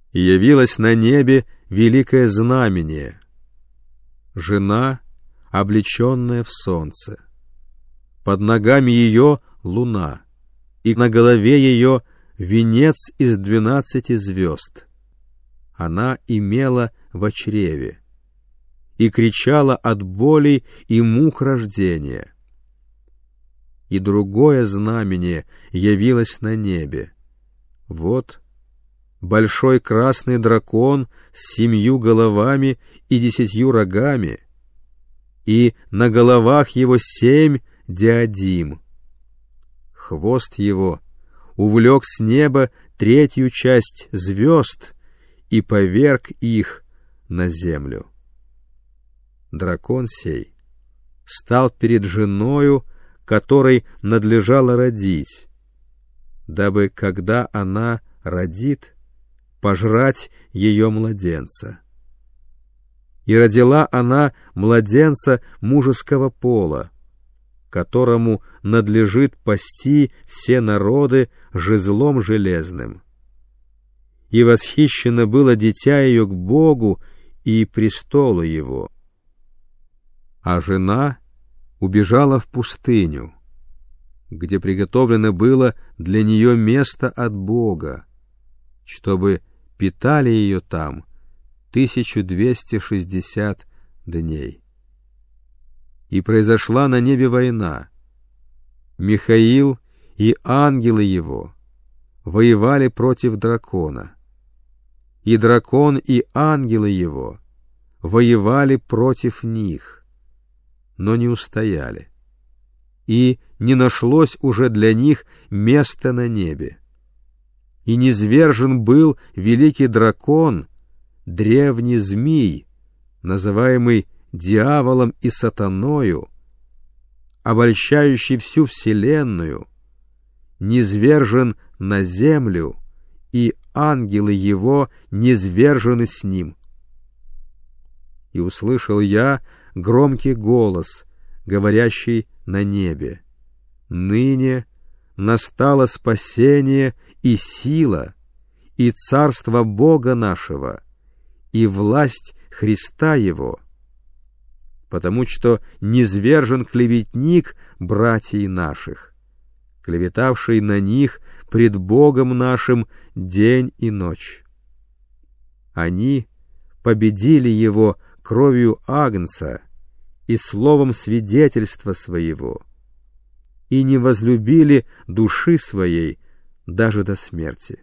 И явилось на небе великое знамение: жена, облеченная в солнце. Под ногами ее луна, и на голове ее венец из 12 звезд. Она имела во чреве и кричала от боли и мук рождения. И другое знамение явилось на небе. Вот большой красный дракон с 7 головами и 10 рогами, и на головах его 7 диадим. Хвост его увлек с неба 3 часть звезд и поверг их на землю. Дракон сей стал перед женою, которой надлежало родить, дабы, когда она родит, пожрать ее младенца. И родила она младенца мужеского пола, которому надлежит пасти все народы жезлом железным. И восхищено было дитя ее к Богу и престолу его. А жена убежала в пустыню, где приготовлено было для нее место от Бога, чтобы питали ее там 1260 дней. И произошла на небе война. Михаил и ангелы его воевали против дракона, и дракон и ангелы его воевали против них, но не устояли, и не нашлось уже для них места на небе. И низвержен был великий дракон, древний змий, называемый дьяволом и сатаною, обольщающий всю вселенную, низвержен на землю, и ангелы его низвержены с ним. И услышал я громкий голос, говорящий на небе: ныне настало спасение и сила, и царство Бога нашего, и власть Христа Его, потому что низвержен клеветник братьев наших, клеветавший на них пред Богом нашим день и ночь. Они победили его кровью Агнца и словом свидетельства своего, и не возлюбили души своей даже до смерти.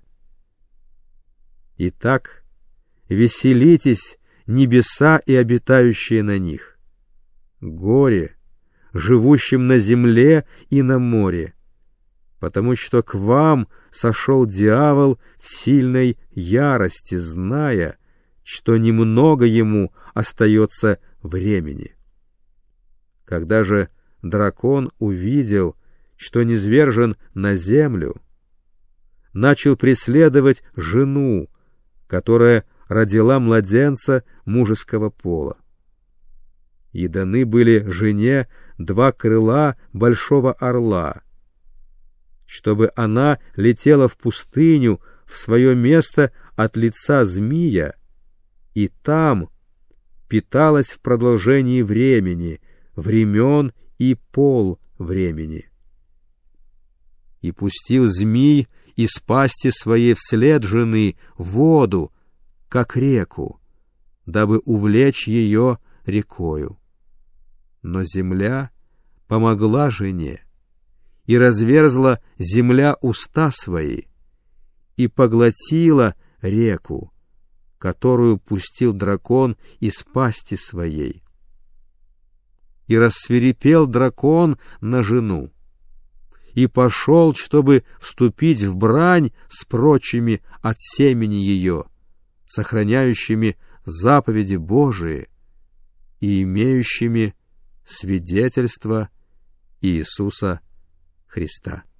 Итак, веселитесь, небеса и обитающие на них. Горе живущим на земле и на море, потому что к вам сошел дьявол в сильной ярости, зная, что немного ему остается времени. Когда же дракон увидел, что низвержен на землю, начал преследовать жену, которая родила младенца мужеского пола. И даны были жене 2 крыла большого орла, чтобы она летела в пустыню в свое место от лица змия, и там питалась в продолжении времени, времен и пол времени. И пустил змий из пасти своей вслед жены воду, как реку, дабы увлечь ее рекою. Но земля помогла жене, и разверзла земля уста свои, и поглотила реку, которую пустил дракон из пасти своей. И рассвирепел дракон на жену, и пошел, чтобы вступить в брань с прочими от семени ее, сохраняющими заповеди Божии и имеющими свидетельство Иисуса Христа.